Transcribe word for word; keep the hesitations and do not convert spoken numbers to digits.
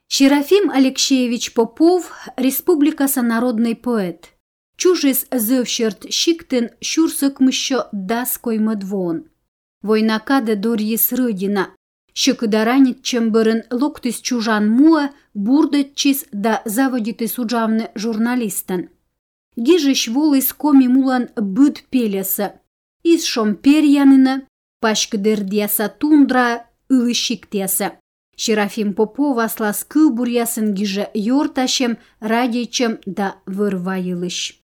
Серафим Алексеевич Попов – республикаса народный поэт. Чужис зевшерт щиктен щурсок мщо даской медвон. Войнакаде дорьис рыдина. Щекыдаранит чемберен локтис чужан муа бурдетчис да заводитис уджавне журналистен. Гижеш волис коми мулан быд пелеса. Из шомперьянина, пашкдердяса тундра ылыщиктеса. Серафим Попов аслас кыл бурьясын гиже йорташем, радичем да вырвайылыш.